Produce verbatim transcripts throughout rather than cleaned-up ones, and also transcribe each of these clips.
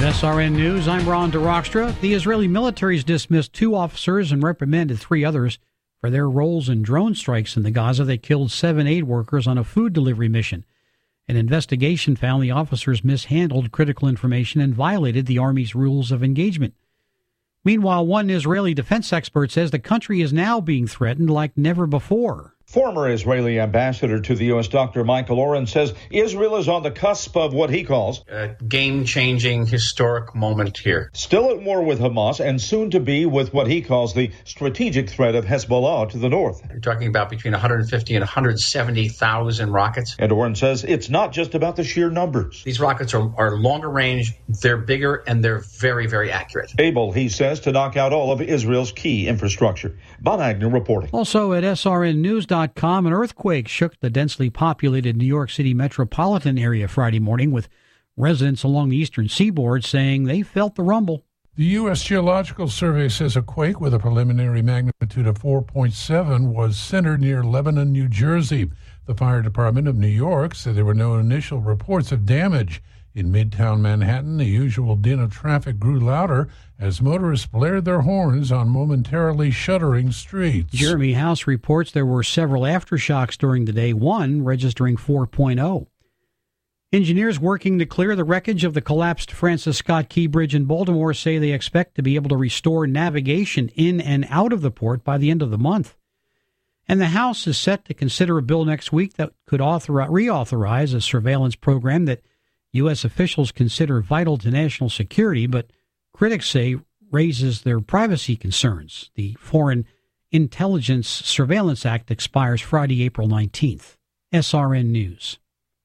S R N News, I'm Ron DeRockstra. The Israeli military has dismissed two officers and reprimanded three others for their roles in drone strikes in the Gaza that killed seven aid workers on a food delivery mission. An investigation found the officers mishandled critical information and violated the Army's rules of engagement. Meanwhile, one Israeli defense expert says the country is now being threatened like never before. Former Israeli ambassador to the U S, Doctor Michael Oren, says Israel is on the cusp of what he calls a game-changing, historic moment here. Still at war with Hamas and soon to be with what he calls the strategic threat of Hezbollah to the north. You're talking about between one hundred fifty and one hundred seventy thousand rockets. And Oren says it's not just about the sheer numbers. These rockets are, are longer range, they're bigger, and they're very, very accurate. Able, he says, to knock out all of Israel's key infrastructure. Bob Agnew reporting. Also at S R N News dot com, an earthquake shook the densely populated New York City metropolitan area Friday morning, with residents along the eastern seaboard saying they felt the rumble. The U S Geological Survey says a quake with a preliminary magnitude of four point seven was centered near Lebanon, New Jersey. The Fire Department of New York said there were no initial reports of damage. In Midtown Manhattan, the usual din of traffic grew louder as motorists blared their horns on momentarily shuddering streets. Jeremy House reports there were several aftershocks during the day, one registering four point oh. Engineers working to clear the wreckage of the collapsed Francis Scott Key Bridge in Baltimore say they expect to be able to restore navigation in and out of the port by the end of the month. And the House is set to consider a bill next week that could author- reauthorize a surveillance program that U S officials consider vital to national security, but critics say raises their privacy concerns. The Foreign Intelligence Surveillance Act expires Friday, April nineteenth. S R N News.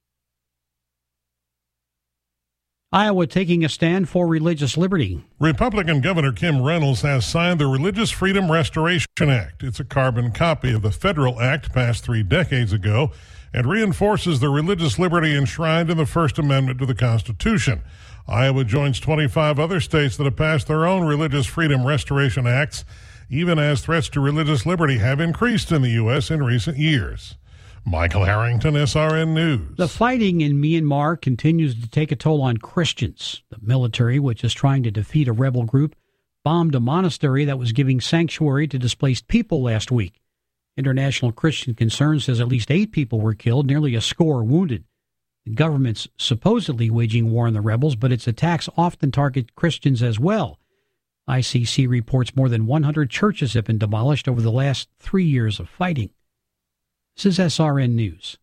Iowa taking a stand for religious liberty. Republican Governor Kim Reynolds has signed the Religious Freedom Restoration Act. It's a carbon copy of the federal act passed three decades ago and reinforces the religious liberty enshrined in the First Amendment to the Constitution. Iowa joins twenty-five other states that have passed their own religious freedom restoration acts, even as threats to religious liberty have increased in the U S in recent years. Michael Harrington, S R N News. The fighting in Myanmar continues to take a toll on Christians. The military, which is trying to defeat a rebel group, bombed a monastery that was giving sanctuary to displaced people last week. International Christian Concern says at least eight people were killed, nearly a score wounded. The government's supposedly waging war on the rebels, but its attacks often target Christians as well. I C C reports more than one hundred churches have been demolished over the last three years of fighting. This is S R N News.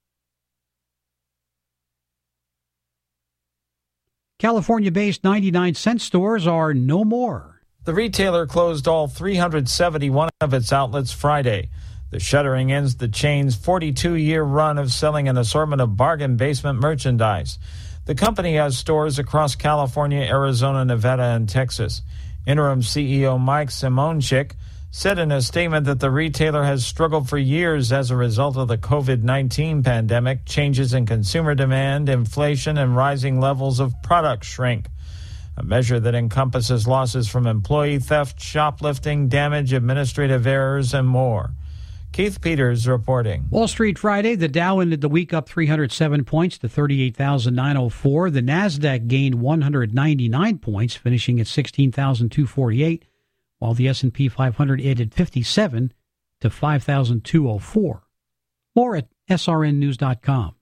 California-based ninety-nine cent stores are no more. The retailer closed all three hundred seventy-one of its outlets Friday. The shuttering ends the chain's forty-two-year run of selling an assortment of bargain basement merchandise. The company has stores across California, Arizona, Nevada, and Texas. Interim C E O Mike Simonchik said in a statement that the retailer has struggled for years as a result of the covid nineteen pandemic, changes in consumer demand, inflation, and rising levels of product shrink, a measure that encompasses losses from employee theft, shoplifting, damage, administrative errors, and more. Keith Peters reporting. Wall Street Friday, the Dow ended the week up three hundred seven points to thirty-eight thousand nine hundred four. The Nasdaq gained one hundred ninety-nine points, finishing at sixteen thousand two hundred forty-eight, while the S and P five hundred added fifty-seven to five thousand two hundred four. More at S R N news dot com.